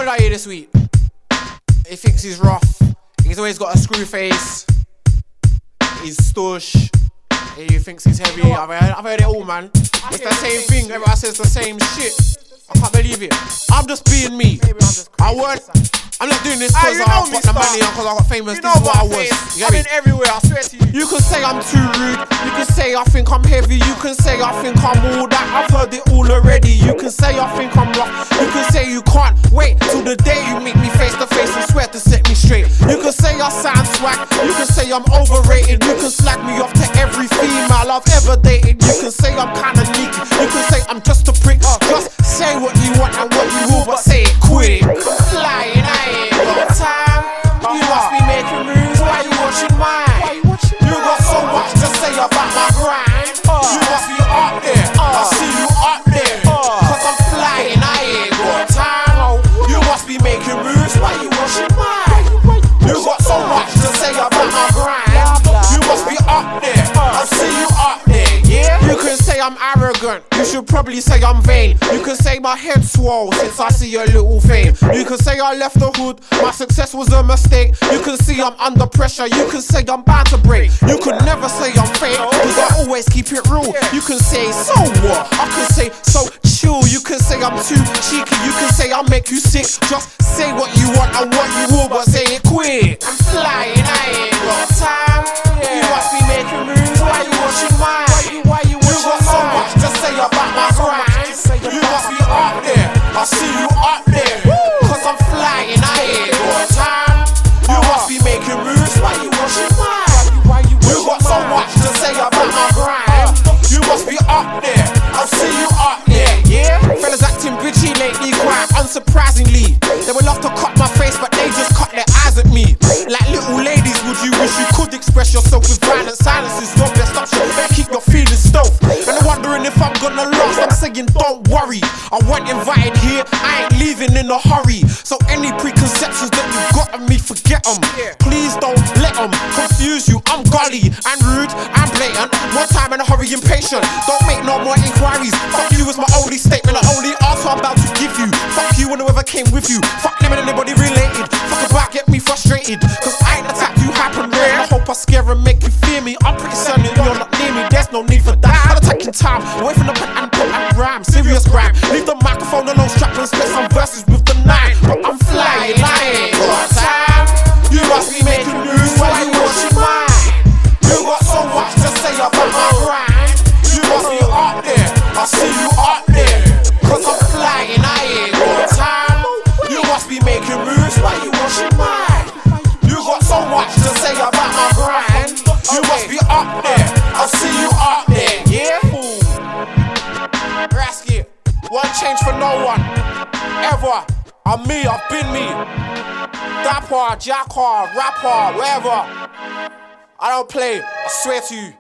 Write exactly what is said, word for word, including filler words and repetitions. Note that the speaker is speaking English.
I hear this week? He thinks he's rough. He's always got a screw face. He's stush. He thinks he's heavy. I've heard, I've heard it all, man. It's the same thing. Everyone says the same shit. I can't believe it. I'm just being me. I weren't. I'm not doing this because ah, I've got the money and because I got famous. You know this is what I was. I've been everywhere, I swear to you. You can say I'm too rude. You can say I think I'm heavy. You can say I think I'm all that. I've heard it all already. You can say I think I'm rough. You can say you can't wait till the day you meet me face to face and swear to set me straight. You can say I sound swag. You can say I'm overrated. You can slag me off to every female I've ever dated. You can say I'm kinda sneaky. You can say I'm just a prick. Just say what you want and what you will, but say it quick. Flying, I ain't got time. You must be making moves. Why you watching mine? You got so much to say about my grind. You must be up there. I see you up there. Cause I'm flying, I ain't got time. You must be making moves. Why you watching mine? You got so much to say about my grind. You must be up there. I see you up there. Yeah. You can say I'm arrogant. You should probably say I'm vain. You can say my head swole since I see a little fame. You can say I left the hood, my success was a mistake. You can see I'm under pressure. You can say I'm bound to break. You could never say I'm fake, cause I always keep it real. You can say so what? I can say so chill. You can say I'm too cheeky. You can say I'll make you sick. Just say what you want and what you will, but say it quick. I'm flying, I ain't got time. You must be making moves. Why you watching mine? Why you You got so much to say about my grind. You must be up there. I see you up there. Cause I'm flying, I ain't got time. You must be making moves. Why you watching mine? You got so much to say about my grind. You must be up there. I see you up there. Yeah. Fellas acting bitchy lately, quite unsurprisingly. They would love to cut my face, but they just cut their eyes at me. Like little ladies, would you wish you could express yourself with violent silences? Your best option, better keep your feelings stealth. And they're wondering if I'm gonna last. I'm saying don't worry. I wasn't invited here, I ain't leaving in a hurry. So any preconceptions that you've got of me, forget them. Please don't let them confuse you. I'm gully and rude and blatant. One time in a hurry, impatient. Don't make no more inquiries. Fuck you is my only statement. The only answer I'm about to give you. Fuck you and whoever came with you. Fuck them and anybody related. Fuck about get me frustrated. Cause I ain't the type you happen rare. I hope I scare and make you fear me. I'm pretty certain you're not near me. There's no need for that. I'm taking time away from the pen and put and rhyme. Serious rhyme. Leave the microphone alone, strap and split some verses with the nine. But I'm flying, I ain't got time. You must be making moves while you watching mine. You got so much to say about my grind. You must be up there. I see you up there. Cause I'm flying, I ain't got time. You must be making moves while you watching mine. You got so much to say about my grind. You must be up there. I see you up there. Yeah. Rasky, one change for no one. Ever. I'm me, I've been me. Dapper, jacker, rapper, wherever. I don't play, I swear to you.